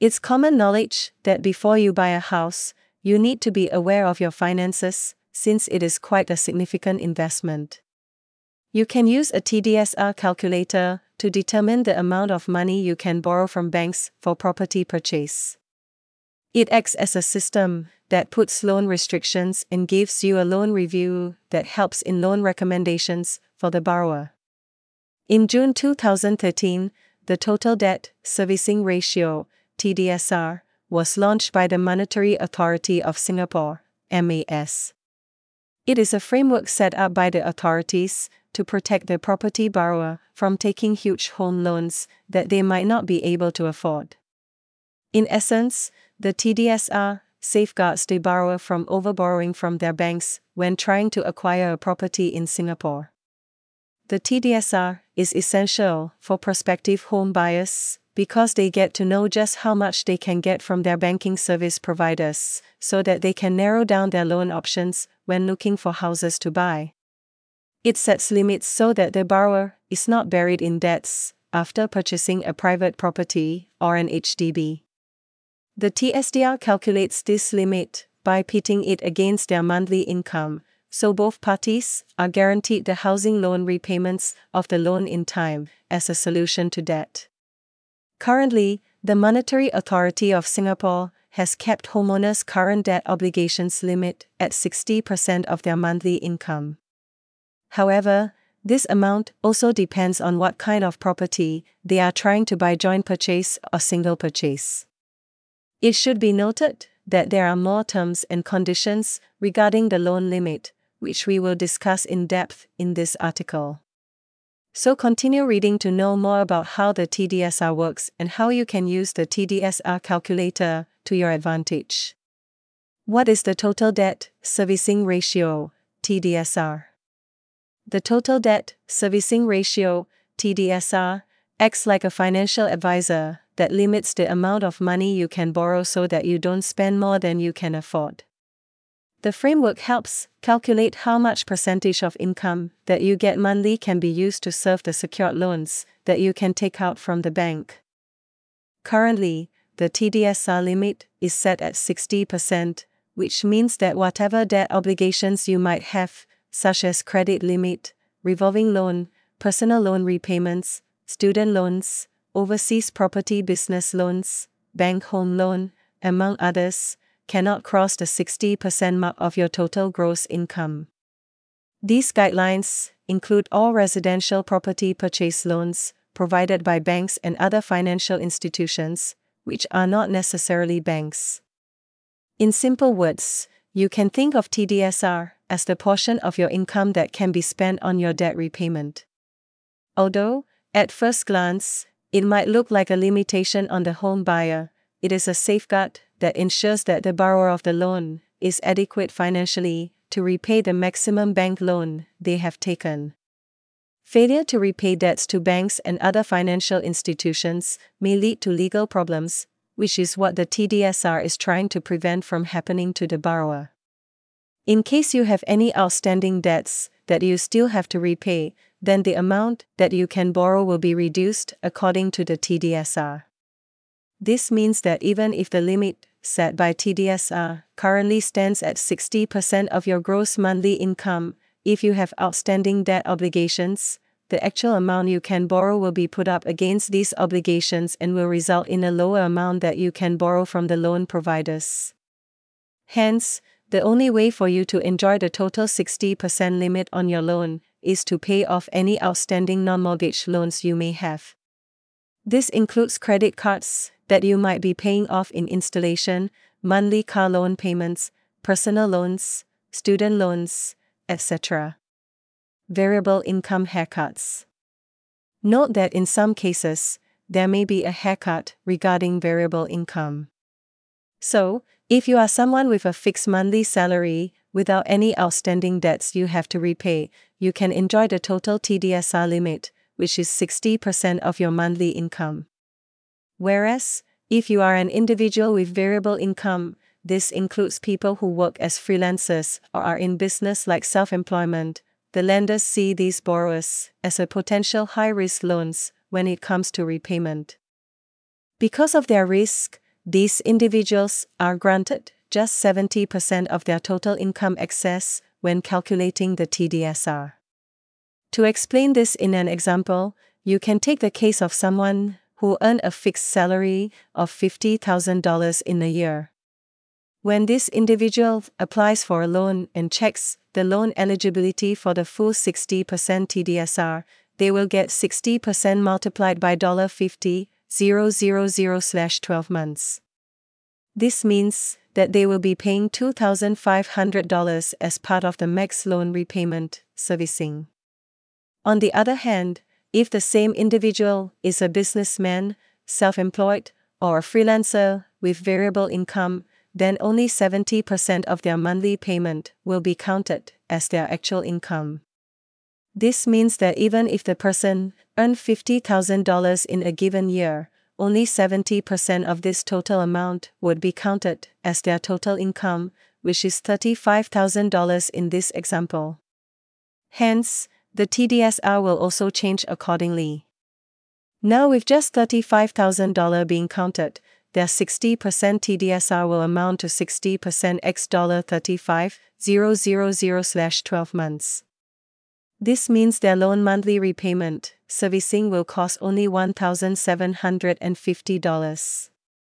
It's common knowledge that before you buy a house, you need to be aware of your finances, since it is quite a significant investment. You can use a TDSR calculator to determine the amount of money you can borrow from banks for property purchase. It acts as a system that puts loan restrictions and gives you a loan review that helps in loan recommendations for the borrower. In June 2013, the Total Debt Servicing Ratio, TDSR, was launched by the Monetary Authority of Singapore, MAS. It is a framework set up by the authorities to protect the property borrower from taking huge home loans that they might not be able to afford. In essence, the TDSR safeguards the borrower from overborrowing from their banks when trying to acquire a property in Singapore. The TDSR is essential for prospective home buyers because they get to know just how much they can get from their banking service providers, so that they can narrow down their loan options when looking for houses to buy. It sets limits so that the borrower is not buried in debts after purchasing a private property or an HDB. The TSDR calculates this limit by pitting it against their monthly income, so both parties are guaranteed the housing loan repayments of the loan in time as a solution to debt. Currently, the Monetary Authority of Singapore has kept homeowners' current debt obligations limit at 60% of their monthly income. However, this amount also depends on what kind of property they are trying to buy, joint purchase or single purchase. It should be noted that there are more terms and conditions regarding the loan limit, which we will discuss in depth in this article. So continue reading to know more about how the TDSR works and how you can use the TDSR calculator to your advantage. What is the Total Debt Servicing Ratio, TDSR? The Total Debt Servicing Ratio, TDSR, acts like a financial advisor that limits the amount of money you can borrow so that you don't spend more than you can afford. The framework helps calculate how much percentage of income that you get monthly can be used to serve the secured loans that you can take out from the bank. Currently, the TDSR limit is set at 60%, which means that whatever debt obligations you might have, such as credit limit, revolving loan, personal loan repayments, student loans, overseas property business loans, bank home loan, among others, cannot cross the 60% mark of your total gross income. These guidelines include all residential property purchase loans provided by banks and other financial institutions, which are not necessarily banks. In simple words, you can think of TDSR as the portion of your income that can be spent on your debt repayment. Although, at first glance, it might look like a limitation on the home buyer, it is a safeguard that ensures that the borrower of the loan is adequate financially to repay the maximum bank loan they have taken. Failure to repay debts to banks and other financial institutions may lead to legal problems, which is what the TDSR is trying to prevent from happening to the borrower. In case you have any outstanding debts that you still have to repay, then the amount that you can borrow will be reduced according to the TDSR. This means that even if the limit set by TDSR currently stands at 60% of your gross monthly income, if you have outstanding debt obligations, the actual amount you can borrow will be put up against these obligations and will result in a lower amount that you can borrow from the loan providers. Hence, the only way for you to enjoy the total 60% limit on your loan is to pay off any outstanding non-mortgage loans you may have. This includes credit cards that you might be paying off in installation, monthly car loan payments, personal loans, student loans, etc. Variable income haircuts. Note that in some cases, there may be a haircut regarding variable income. So, if you are someone with a fixed monthly salary, without any outstanding debts you have to repay, you can enjoy the total TDSR limit, which is 60% of your monthly income. Whereas, if you are an individual with variable income, this includes people who work as freelancers or are in business like self-employment, the lenders see these borrowers as a potential high-risk loans when it comes to repayment. Because of their risk, these individuals are granted just 70% of their total income excess when calculating the TDSR. To explain this in an example, you can take the case of someone who earned a fixed salary of $50,000 in a year. When this individual applies for a loan and checks the loan eligibility for the full 60% TDSR, they will get 60% multiplied by $50,000/12 months. This means that they will be paying $2,500 as part of the max loan repayment servicing. On the other hand, if the same individual is a businessman, self-employed, or a freelancer with variable income, then only 70% of their monthly payment will be counted as their actual income. This means that even if the person earned $50,000 in a given year, only 70% of this total amount would be counted as their total income, which is $35,000 in this example. Hence, the TDSR will also change accordingly. Now, with just $35,000 being counted, their 60% TDSR will amount to 60% x $35,000/12 months. This means their loan monthly repayment servicing will cost only $1,750.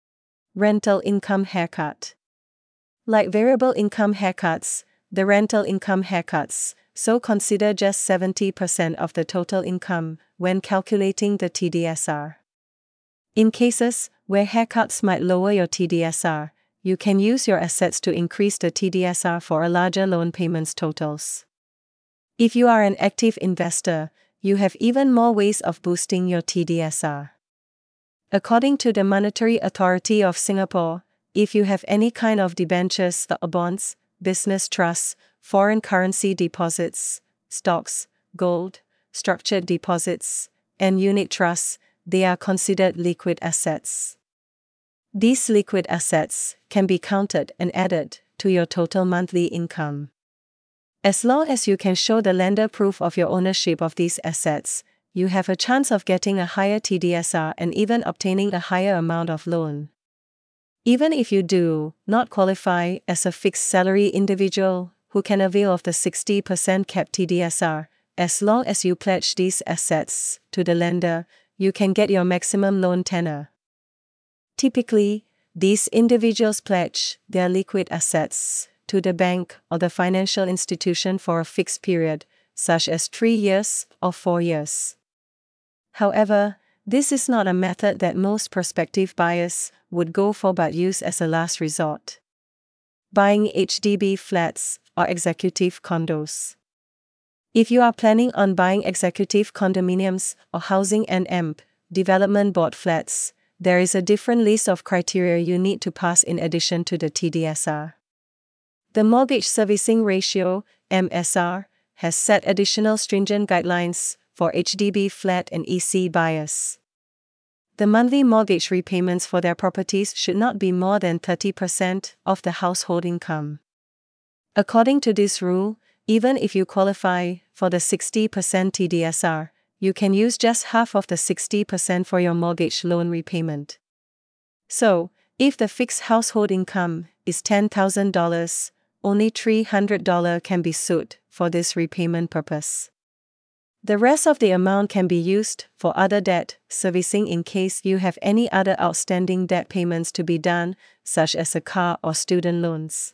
Rental income haircut. Like variable income haircuts, the rental income haircuts so consider just 70% of the total income when calculating the TDSR. In cases where haircuts might lower your TDSR, you can use your assets to increase the TDSR for a larger loan payments totals. If you are an active investor, you have even more ways of boosting your TDSR. According to the Monetary Authority of Singapore, if you have any kind of debentures or bonds, business trusts, foreign currency deposits, stocks, gold, structured deposits, and unit trusts, they are considered liquid assets. These liquid assets can be counted and added to your total monthly income. As long as you can show the lender proof of your ownership of these assets, you have a chance of getting a higher TDSR and even obtaining a higher amount of loan. Even if you do not qualify as a fixed salary individual who can avail of the 60% cap TDSR, as long as you pledge these assets to the lender, you can get your maximum loan tenor. Typically, these individuals pledge their liquid assets to the bank or the financial institution for a fixed period, such as 3 years or 4 years. However, this is not a method that most prospective buyers would go for but use as a last resort. Buying HDB flats or executive condos. If you are planning on buying executive condominiums or housing and development board flats, there is a different list of criteria you need to pass in addition to the TDSR. The Mortgage Servicing Ratio, MSR, has set additional stringent guidelines for HDB flat and EC buyers. The monthly mortgage repayments for their properties should not be more than 30% of the household income. According to this rule, even if you qualify for the 60% TDSR, you can use just half of the 60% for your mortgage loan repayment. So, if the fixed household income is $10,000, only $300 can be sought for this repayment purpose. The rest of the amount can be used for other debt servicing in case you have any other outstanding debt payments to be done, such as a car or student loans.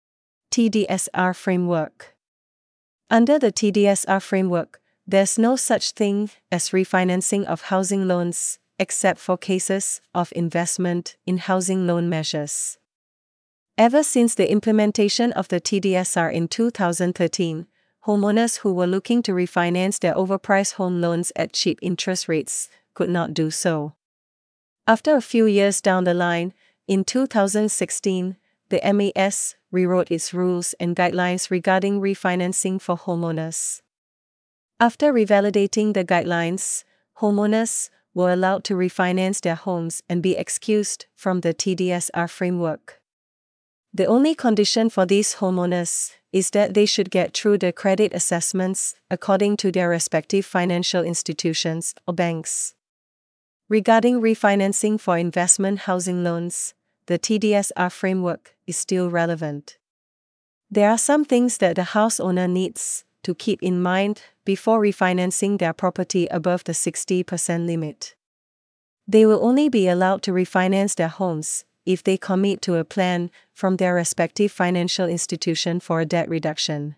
TDSR Framework. Under the TDSR framework, there's no such thing as refinancing of housing loans, except for cases of investment in housing loan measures. Ever since the implementation of the TDSR in 2013, homeowners who were looking to refinance their overpriced home loans at cheap interest rates could not do so. After a few years down the line, in 2016, the MAS rewrote its rules and guidelines regarding refinancing for homeowners. After revalidating the guidelines, homeowners were allowed to refinance their homes and be excused from the TDSR framework. The only condition for these homeowners is that they should get through the credit assessments according to their respective financial institutions or banks. Regarding refinancing for investment housing loans, the TDSR framework is still relevant. There are some things that the house owner needs to keep in mind before refinancing their property above the 60% limit. They will only be allowed to refinance their homes if they commit to a plan from their respective financial institution for a debt reduction.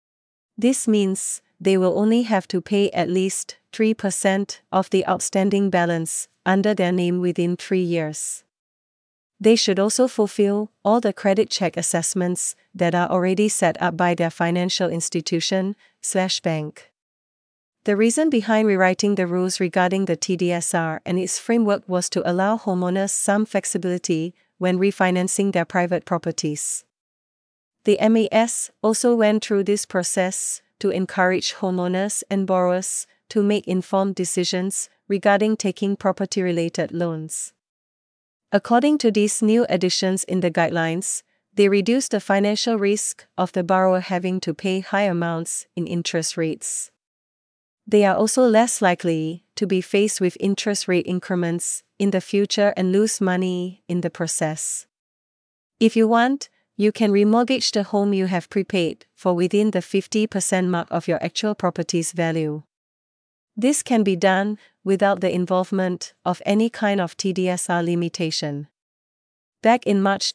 This means they will only have to pay at least 3% of the outstanding balance under their name within 3 years. They should also fulfill all the credit check assessments that are already set up by their financial institution/bank. The reason behind rewriting the rules regarding the TDSR and its framework was to allow homeowners some flexibility when refinancing their private properties. The MAS also went through this process to encourage homeowners and borrowers to make informed decisions regarding taking property-related loans. According to these new additions in the guidelines, they reduce the financial risk of the borrower having to pay high amounts in interest rates. They are also less likely to be faced with interest rate increments in the future and lose money in the process. If you want, you can remortgage the home you have prepaid for within the 50% mark of your actual property's value. This can be done without the involvement of any kind of TDSR limitation. Back in March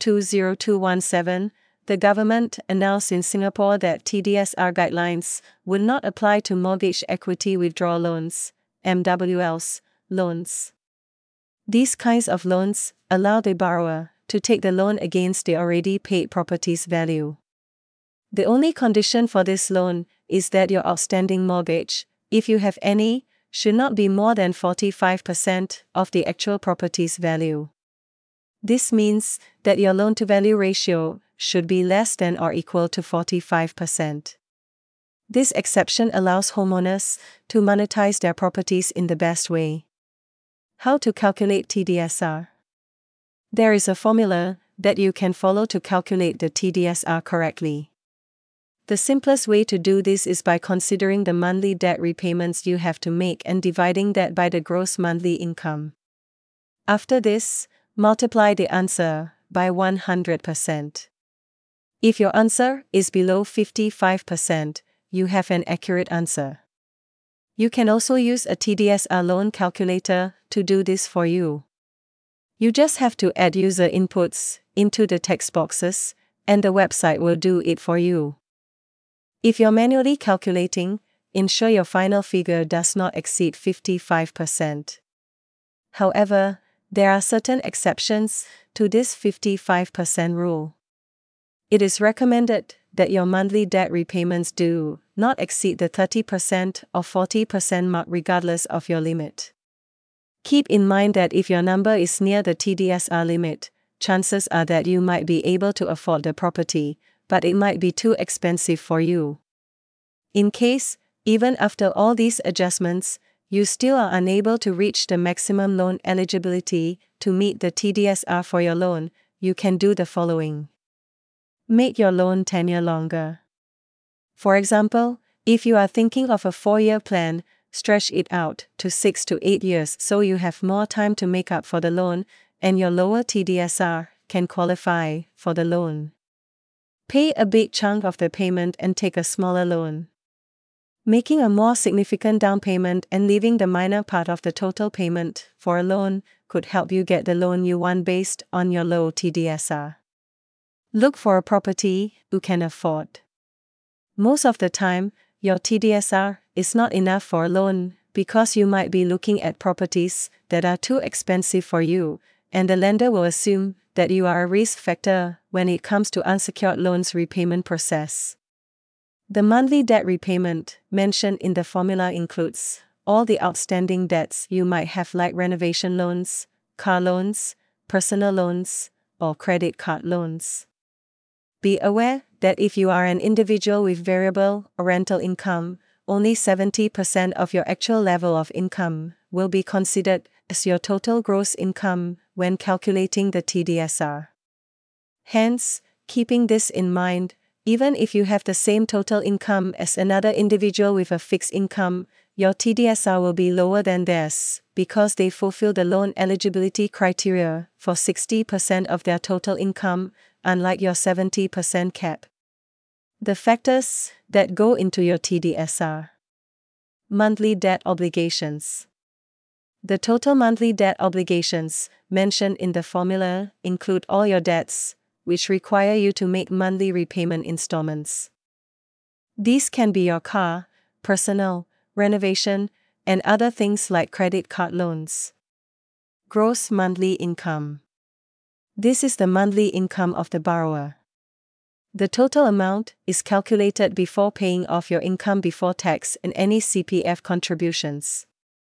2017, the government announced in Singapore that TDSR guidelines would not apply to mortgage equity withdrawal loans, MWLs, loans. These kinds of loans allow the borrower to take the loan against the already paid property's value. The only condition for this loan is that your outstanding mortgage, if you have any, should not be more than 45% of the actual property's value. This means that your loan-to-value ratio should be less than or equal to 45%. This exception allows homeowners to monetize their properties in the best way. How to calculate TDSR? There is a formula that you can follow to calculate the TDSR correctly. The simplest way to do this is by considering the monthly debt repayments you have to make and dividing that by the gross monthly income. After this, multiply the answer by 100%. If your answer is below 55%, you have an accurate answer. You can also use a TDSR loan calculator to do this for you. You just have to add user inputs into the text boxes, and the website will do it for you. If you're manually calculating, ensure your final figure does not exceed 55%. However, there are certain exceptions to this 55% rule. It is recommended that your monthly debt repayments do not exceed the 30% or 40% mark regardless of your limit. Keep in mind that if your number is near the TDSR limit, chances are that you might be able to afford the property, but it might be too expensive for you. In case, even after all these adjustments, you still are unable to reach the maximum loan eligibility to meet the TDSR for your loan, you can do the following. Make your loan tenure longer. For example, if you are thinking of a 4-year plan, stretch it out to 6 to 8 years so you have more time to make up for the loan, and your lower TDSR can qualify for the loan. Pay a big chunk of the payment and take a smaller loan. Making a more significant down payment and leaving the minor part of the total payment for a loan could help you get the loan you want based on your low TDSR. Look for a property you can afford. Most of the time, your TDSR is not enough for a loan because you might be looking at properties that are too expensive for you, and the lender will assume that you are a risk factor when it comes to unsecured loans repayment process. The monthly debt repayment mentioned in the formula includes all the outstanding debts you might have, like renovation loans, car loans, personal loans, or credit card loans. Be aware that if you are an individual with variable or rental income, only 70% of your actual level of income will be considered as your total gross income when calculating the TDSR. Hence, keeping this in mind, even if you have the same total income as another individual with a fixed income, your TDSR will be lower than theirs, because they fulfill the loan eligibility criteria for 60% of their total income, unlike your 70% cap. The factors that go into your TDSR. Monthly debt obligations. The total monthly debt obligations mentioned in the formula include all your debts, which require you to make monthly repayment installments. These can be your car, personal, renovation, and other things like credit card loans. Gross monthly income. This is the monthly income of the borrower. The total amount is calculated before paying off your income before tax and any CPF contributions.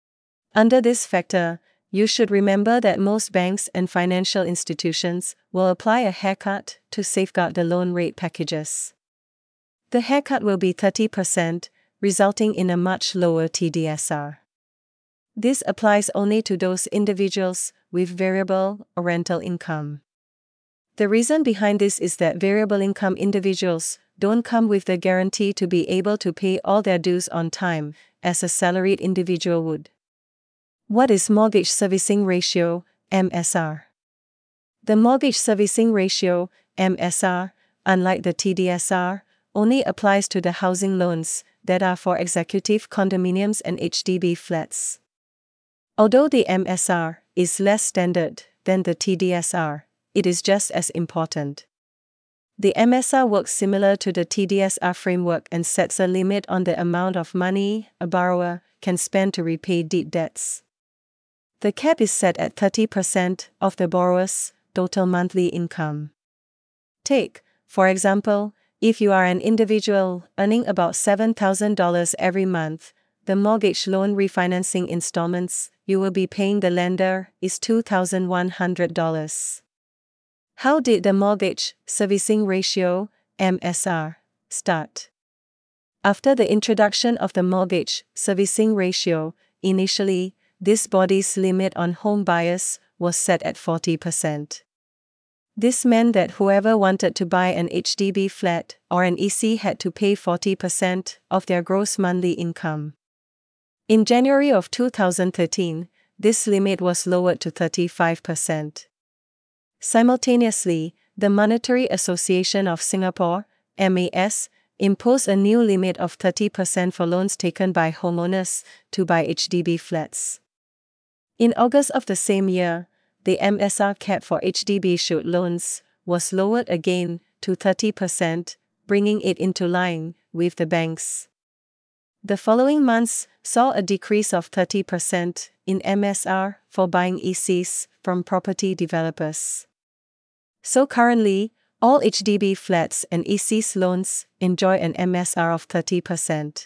Under this factor, you should remember that most banks and financial institutions will apply a haircut to safeguard the loan rate packages. The haircut will be 30%, resulting in a much lower TDSR. This applies only to those individuals with variable or rental income. The reason behind this is that variable income individuals don't come with the guarantee to be able to pay all their dues on time, as a salaried individual would. What is Mortgage Servicing Ratio, MSR? The Mortgage Servicing Ratio, MSR, unlike the TDSR, only applies to the housing loans that are for executive condominiums and HDB flats. Although the MSR is less standard than the TDSR, it is just as important. The MSR works similar to the TDSR framework and sets a limit on the amount of money a borrower can spend to repay debt debts. The cap is set at 30% of the borrower's total monthly income. Take, for example, if you are an individual earning about $7,000 every month, the mortgage loan refinancing installments you will be paying the lender is $2,100. How did the Mortgage Servicing Ratio, MSR, start? After the introduction of the Mortgage Servicing Ratio, initially, this body's limit on home buyers was set at 40%. This meant that whoever wanted to buy an HDB flat or an EC had to pay 40% of their gross monthly income. In January of 2013, this limit was lowered to 35%. Simultaneously, the Monetary Association of Singapore, MAS, imposed a new limit of 30% for loans taken by homeowners to buy HDB flats. In August of the same year, the MSR cap for HDB-issued loans was lowered again to 30%, bringing it into line with the banks. The following months saw a decrease of 30% in MSR for buying ECs from property developers. So currently, all HDB flats and ECs loans enjoy an MSR of 30%.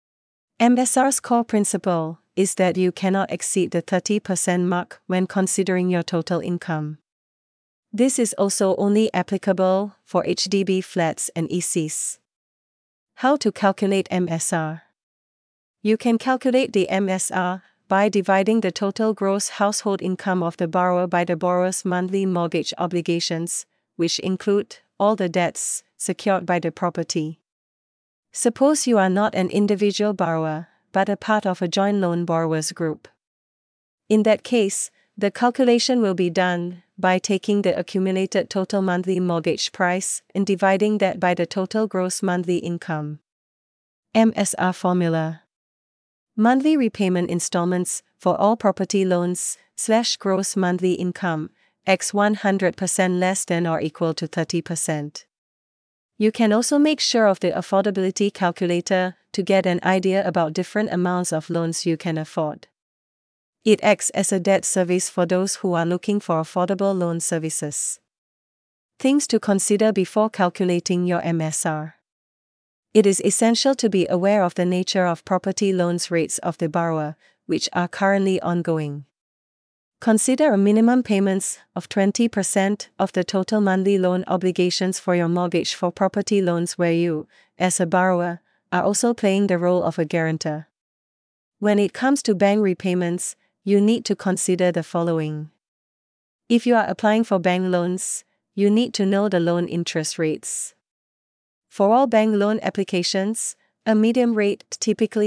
MSR's core principle is that you cannot exceed the 30% mark when considering your total income. This is also only applicable for HDB flats and ECs. How to calculate MSR? You can calculate the MSR by dividing the total gross household income of the borrower by the borrower's monthly mortgage obligations, which include all the debts secured by the property. Suppose you are not an individual borrower, but a part of a joint loan borrowers group. In that case, the calculation will be done by taking the accumulated total monthly mortgage price and dividing that by the total gross monthly income. MSR formula. Monthly repayment installments for all property loans / gross monthly income, x 100% less than or equal to 30%. You can also make sure of the affordability calculator to get an idea about different amounts of loans you can afford. It acts as a debt service for those who are looking for affordable loan services. Things to consider before calculating your MSR. It is essential to be aware of the nature of property loans rates of the borrower, which are currently ongoing. Consider a minimum payments of 20% of the total monthly loan obligations for your mortgage for property loans where you, as a borrower, are also playing the role of a guarantor. When it comes to bank repayments, you need to consider the following. If you are applying for bank loans, you need to know the loan interest rates. For all bank loan applications, a medium rate, typically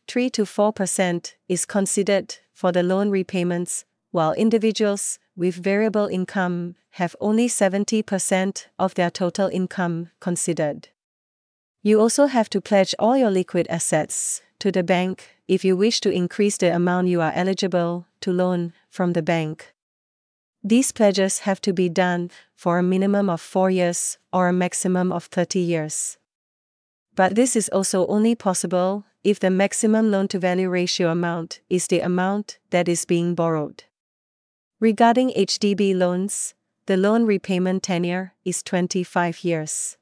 3 to 4% is considered for the loan repayments, while individuals with variable income have only 70% of their total income considered. You also have to pledge all your liquid assets to the bank if you wish to increase the amount you are eligible to loan from the bank. These pledges have to be done for a minimum of 4 years or a maximum of 30 years. But this is also only possible if the maximum loan-to-value ratio amount is the amount that is being borrowed. Regarding HDB loans, the loan repayment tenure is 25 years.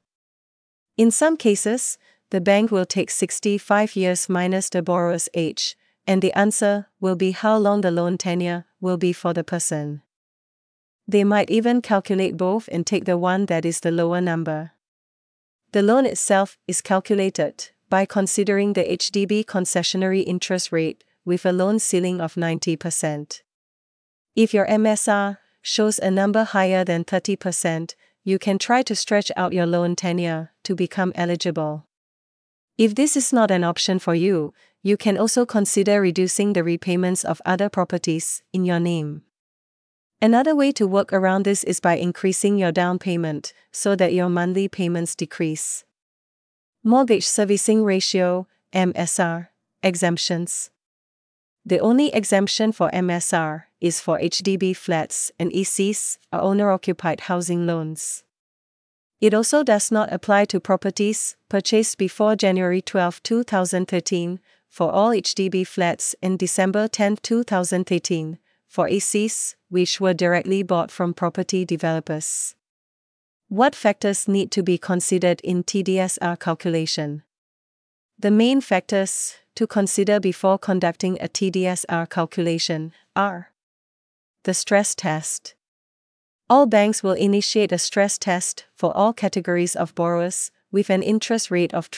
In some cases, the bank will take 65 years minus the borrower's age, and the answer will be how long the loan tenure will be for the person. They might even calculate both and take the one that is the lower number. The loan itself is calculated by considering the HDB concessionary interest rate with a loan ceiling of 90%. If your MSR shows a number higher than 30%, you can try to stretch out your loan tenure to become eligible. If this is not an option for you, you can also consider reducing the repayments of other properties in your name. Another way to work around this is by increasing your down payment so that your monthly payments decrease. Mortgage Servicing Ratio, MSR, exemptions. The only exemption for MSR is for HDB flats and ECs, or owner-occupied housing loans. It also does not apply to properties purchased before January 12, 2013, for all HDB flats and December 10, 2013, for ECs, which were directly bought from property developers. What factors need to be considered in TDSR calculation? The main factors to consider before conducting a TDSR calculation are the stress test. All banks will initiate a stress test for all categories of borrowers with an interest rate of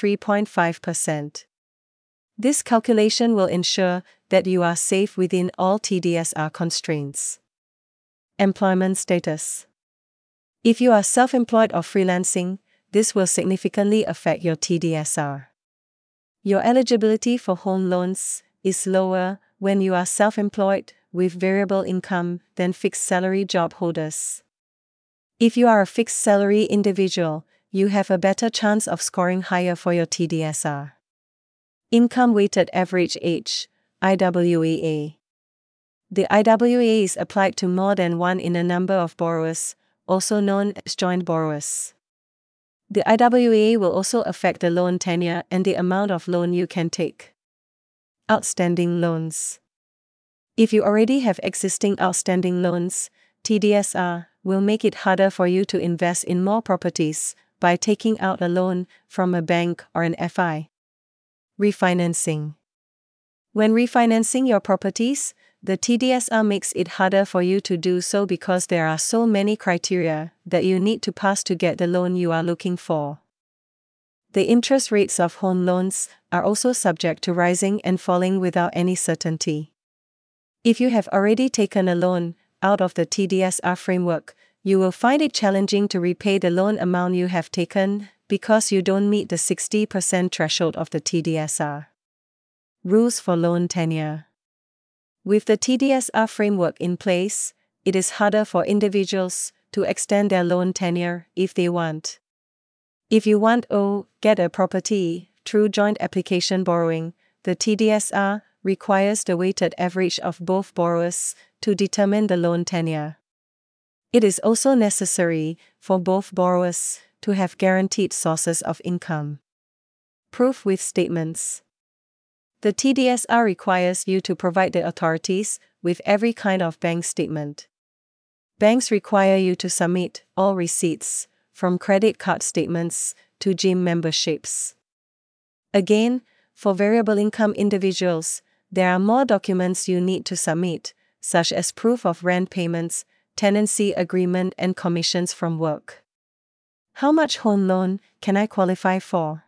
3.5%. This calculation will ensure that you are safe within all TDSR constraints. Employment status. If you are self-employed or freelancing, this will significantly affect your TDSR. Your eligibility for home loans is lower when you are self-employed with variable income than fixed salary job holders. If you are a fixed salary individual, you have a better chance of scoring higher for your TDSR. Income Weighted Average Age, IWAA. The IWAA is applied to more than one in a number of borrowers, also known as joint borrowers. The IWAA will also affect the loan tenure and the amount of loan you can take. Outstanding loans. If you already have existing outstanding loans, TDSR will make it harder for you to invest in more properties by taking out a loan from a bank or an FI. Refinancing. When refinancing your properties, the TDSR makes it harder for you to do so because there are so many criteria that you need to pass to get the loan you are looking for. The interest rates of home loans are also subject to rising and falling without any certainty. If you have already taken a loan out of the TDSR framework, you will find it challenging to repay the loan amount you have taken because you don't meet the 60% threshold of the TDSR. Rules for loan tenure. With the TDSR framework in place, it is harder for individuals to extend their loan tenure if they want. If you want to get a property through joint application borrowing, the TDSR requires the weighted average of both borrowers to determine the loan tenure. It is also necessary for both borrowers to have guaranteed sources of income. Proof with statements. The TDSR requires you to provide the authorities with every kind of bank statement. Banks require you to submit all receipts, from credit card statements to gym memberships. Again, for variable income individuals, there are more documents you need to submit, such as proof of rent payments, tenancy agreement, and commissions from work. How much home loan can I qualify for?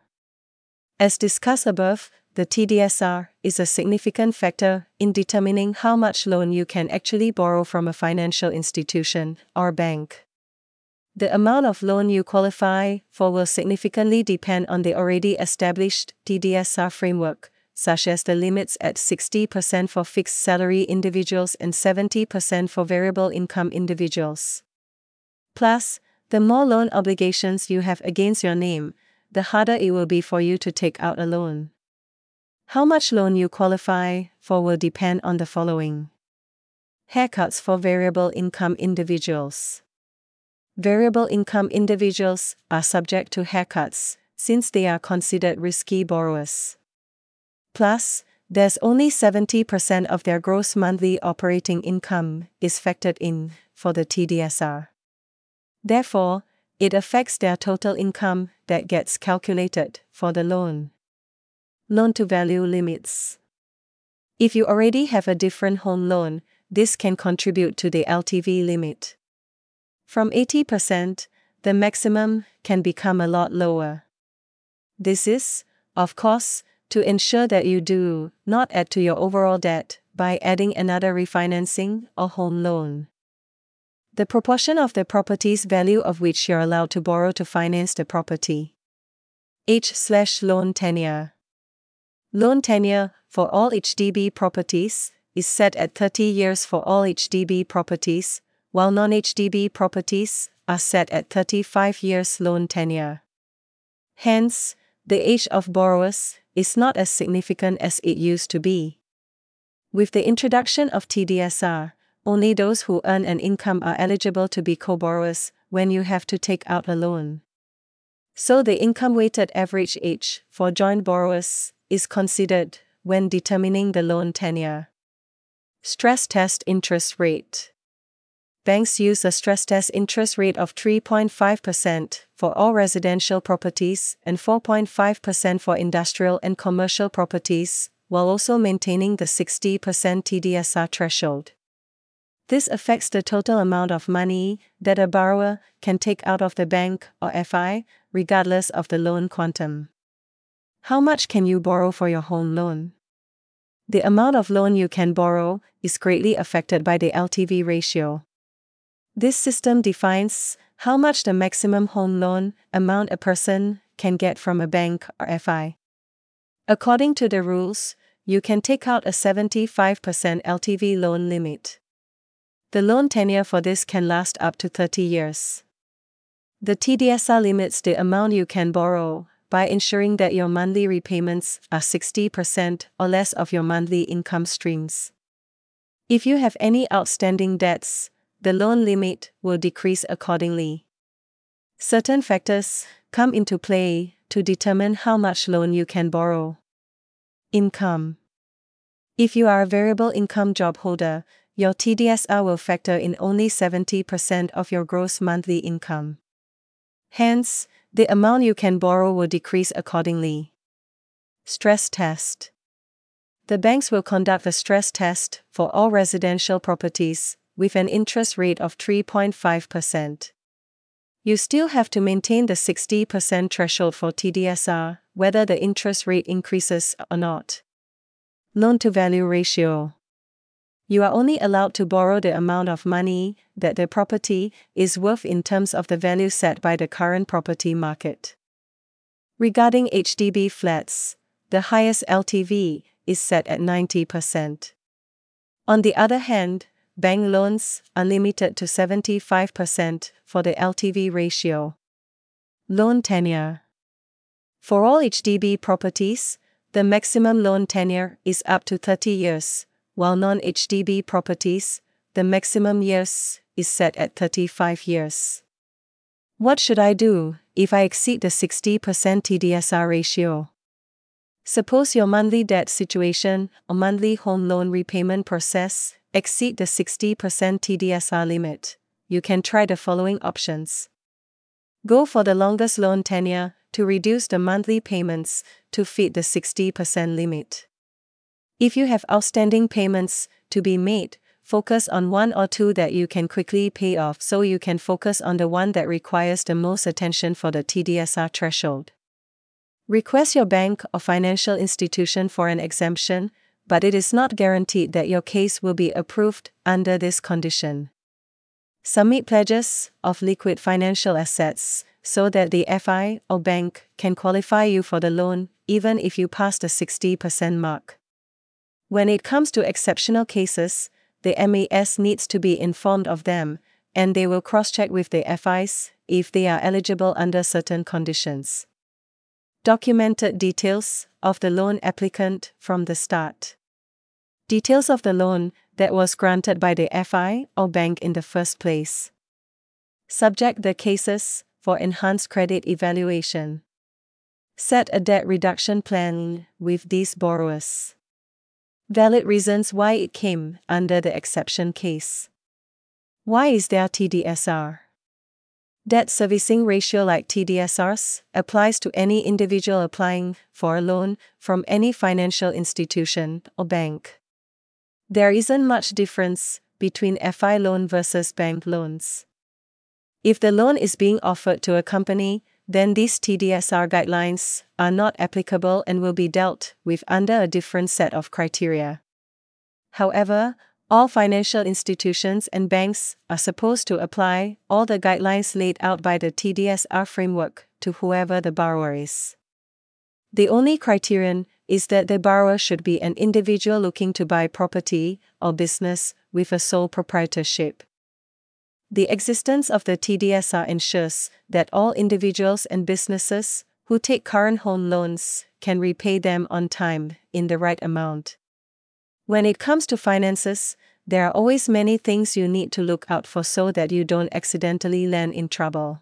As discussed above, the TDSR is a significant factor in determining how much loan you can actually borrow from a financial institution or bank. The amount of loan you qualify for will significantly depend on the already established TDSR framework, such as the limits at 60% for fixed salary individuals and 70% for variable income individuals. Plus, the more loan obligations you have against your name, the harder it will be for you to take out a loan. How much loan you qualify for will depend on the following. Haircuts for variable income individuals. Variable income individuals are subject to haircuts, since they are considered risky borrowers. Plus, there's only 70% of their gross monthly operating income is factored in for the TDSR. Therefore, it affects their total income that gets calculated for the loan. Loan-to-value limits. If you already have a different home loan, this can contribute to the LTV limit. From 80%, the maximum can become a lot lower. This is, of course, to ensure that you do not add to your overall debt by adding another refinancing or home loan. The proportion of the property's value of which you're allowed to borrow to finance the property. H/loan tenure. Loan tenure for all HDB properties is set at 30 years for all HDB properties, while non-HDB properties are set at 35 years loan tenure. Hence, the age of borrowers is not as significant as it used to be. With the introduction of TDSR, only those who earn an income are eligible to be co-borrowers when you have to take out a loan. So the income-weighted average age for joint borrowers is considered when determining the loan tenure. Stress test interest rate. Banks use a stress test interest rate of 3.5% for all residential properties and 4.5% for industrial and commercial properties, while also maintaining the 60% TDSR threshold. This affects the total amount of money that a borrower can take out of the bank or FI, regardless of the loan quantum. How much can you borrow for your home loan? The amount of loan you can borrow is greatly affected by the LTV ratio. This system defines how much the maximum home loan amount a person can get from a bank or FI. According to the rules, you can take out a 75% LTV loan limit. The loan tenure for this can last up to 30 years. The TDSR limits the amount you can borrow by ensuring that your monthly repayments are 60% or less of your monthly income streams. If you have any outstanding debts, the loan limit will decrease accordingly. Certain factors come into play to determine how much loan you can borrow. Income. If you are a variable income job holder, your TDSR will factor in only 70% of your gross monthly income. Hence, the amount you can borrow will decrease accordingly. Stress test. The banks will conduct a stress test for all residential properties with an interest rate of 3.5%. You still have to maintain the 60% threshold for TDSR, whether the interest rate increases or not. Loan-to-value ratio. You are only allowed to borrow the amount of money that the property is worth in terms of the value set by the current property market. Regarding HDB flats, the highest LTV is set at 90%. On the other hand, bank loans are limited to 75% for the LTV ratio. Loan tenure. For all HDB properties, the maximum loan tenure is up to 30 years, while non-HDB properties, the maximum years is set at 35 years. What should I do if I exceed the 60% TDSR ratio? Suppose your monthly debt situation or monthly home loan repayment process exceed the 60% TDSR limit. You can try the following options. Go for the longest loan tenure to reduce the monthly payments to fit the 60% limit. If you have outstanding payments to be made, focus on one or two that you can quickly pay off so you can focus on the one that requires the most attention for the TDSR threshold. Request your bank or financial institution for an exemption, but it is not guaranteed that your case will be approved under this condition. Submit pledges of liquid financial assets so that the FI or bank can qualify you for the loan even if you pass the 60% mark. When it comes to exceptional cases, the MAS needs to be informed of them, and they will cross-check with the FIs if they are eligible under certain conditions. Documented details of the loan applicant from the start. Details of the loan that was granted by the FI or bank in the first place. Subject the cases for enhanced credit evaluation. Set a debt reduction plan with these borrowers. Valid reasons why it came under the exception case. Why is there TDSR? Debt servicing ratio like TDSRs applies to any individual applying for a loan from any financial institution or bank. There isn't much difference between FI loan versus bank loans. If the loan is being offered to a company, then these TDSR guidelines are not applicable and will be dealt with under a different set of criteria. However, all financial institutions and banks are supposed to apply all the guidelines laid out by the TDSR framework to whoever the borrower is. The only criterion is that the borrower should be an individual looking to buy property or business with a sole proprietorship. The existence of the TDSR ensures that all individuals and businesses who take current home loans can repay them on time in the right amount. When it comes to finances, there are always many things you need to look out for so that you don't accidentally land in trouble.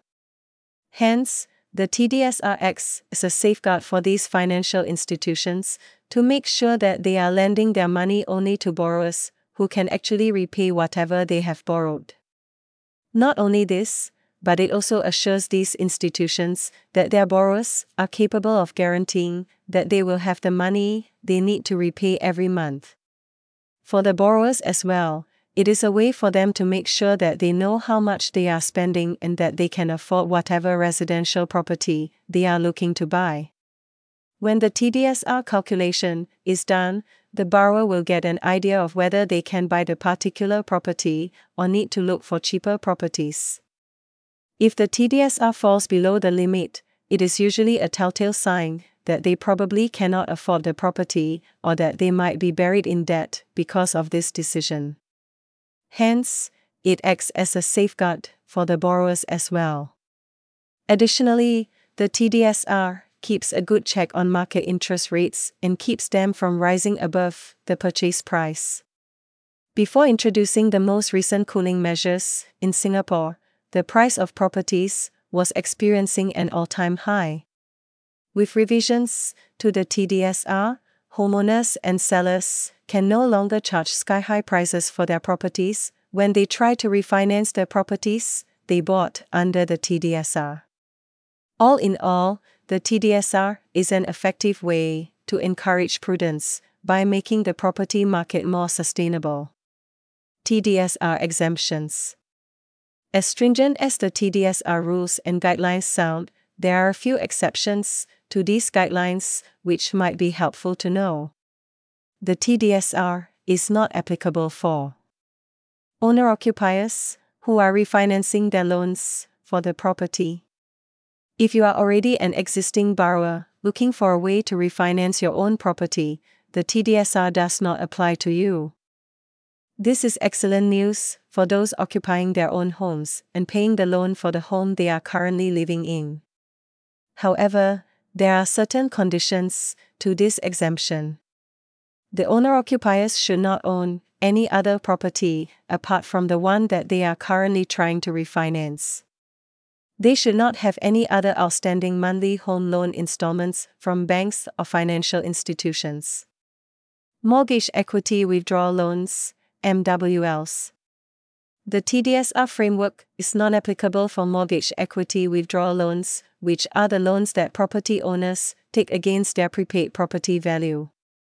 Hence, the TDSR acts as a safeguard for these financial institutions to make sure that they are lending their money only to borrowers who can actually repay whatever they have borrowed. Not only this, but it also assures these institutions that their borrowers are capable of guaranteeing that they will have the money they need to repay every month. For the borrowers as well, it is a way for them to make sure that they know how much they are spending and that they can afford whatever residential property they are looking to buy. When the TDSR calculation is done, the borrower will get an idea of whether they can buy the particular property or need to look for cheaper properties. If the TDSR falls below the limit, it is usually a telltale sign that they probably cannot afford the property or that they might be buried in debt because of this decision. Hence, it acts as a safeguard for the borrowers as well. Additionally, the TDSR keeps a good check on market interest rates and keeps them from rising above the purchase price. Before introducing the most recent cooling measures in Singapore, the price of properties was experiencing an all-time high. With revisions to the TDSR, homeowners and sellers can no longer charge sky-high prices for their properties when they try to refinance their properties they bought under the TDSR. All in all, the TDSR is an effective way to encourage prudence by making the property market more sustainable. TDSR exemptions. As stringent as the TDSR rules and guidelines sound, there are a few exceptions to these guidelines which might be helpful to know. The TDSR is not applicable for owner-occupiers who are refinancing their loans for the property. If you are already an existing borrower looking for a way to refinance your own property, the TDSR does not apply to you. This is excellent news for those occupying their own homes and paying the loan for the home they are currently living in. However, there are certain conditions to this exemption. The owner-occupiers should not own any other property apart from the one that they are currently trying to refinance. They should not have any other outstanding monthly home loan installments from banks or financial institutions. Mortgage equity withdrawal loans, MWLs. The TDSR framework is non-applicable for mortgage equity withdrawal loans, which are the loans that property owners take against their prepaid property value.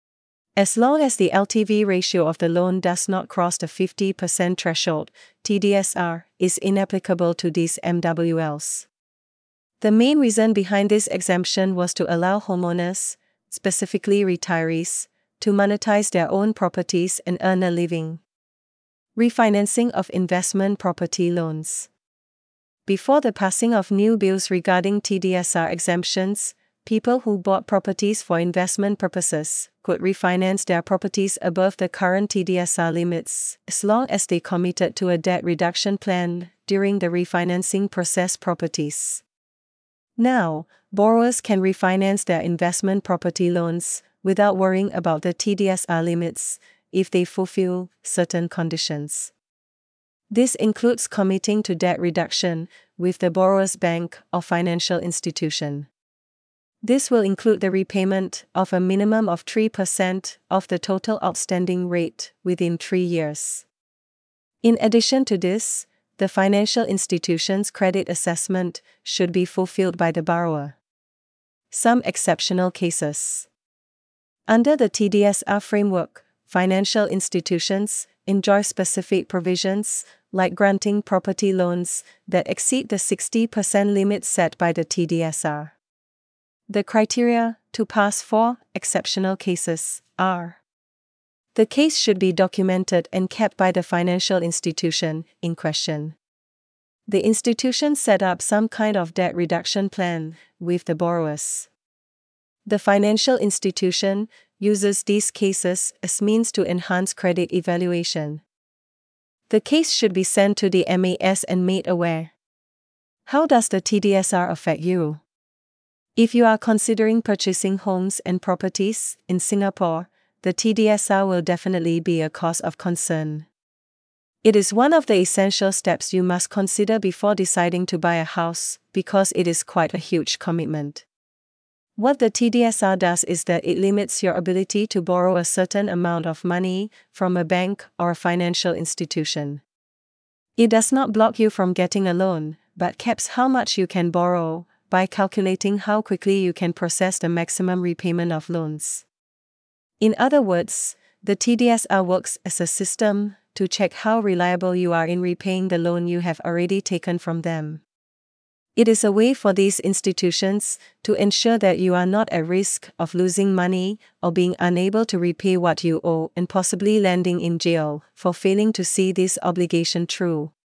As long as the LTV ratio of the loan does not cross the 50% threshold, TDSR is inapplicable to these MWLs. The main reason behind this exemption was to allow homeowners, specifically retirees, to monetize their own properties and earn a living. Refinancing of investment property loans. Before the passing of new bills regarding TDSR exemptions, people who bought properties for investment purposes could refinance their properties above the current TDSR limits, as long as they committed to a debt reduction plan during the refinancing process. Properties. Now, borrowers can refinance their investment property loans without worrying about the TDSR limits if they fulfill certain conditions. This includes committing to debt reduction with the borrower's bank or financial institution. This will include the repayment of a minimum of 3% of the total outstanding rate within 3 years. In addition to this, the financial institution's credit assessment should be fulfilled by the borrower. Some exceptional cases. Under the TDSR framework, financial institutions enjoy specific provisions, like granting property loans that exceed the 60% limit set by the TDSR. The criteria to pass for exceptional cases are: the case should be documented and kept by the financial institution in question. The institution set up some kind of debt reduction plan with the borrowers. The financial institution uses these cases as means to enhance credit evaluation. The case should be sent to the MAS and made aware. How does the TDSR affect you? If you are considering purchasing homes and properties in Singapore, the TDSR will definitely be a cause of concern. It is one of the essential steps you must consider before deciding to buy a house, because it is quite a huge commitment. What the TDSR does is that it limits your ability to borrow a certain amount of money from a bank or a financial institution. It does not block you from getting a loan, but caps how much you can borrow by calculating how quickly you can process the maximum repayment of loans. In other words, the TDSR works as a system to check how reliable you are in repaying the loan you have already taken from them. It is a way for these institutions to ensure that you are not at risk of losing money or being unable to repay what you owe and possibly landing in jail for failing to see this obligation through.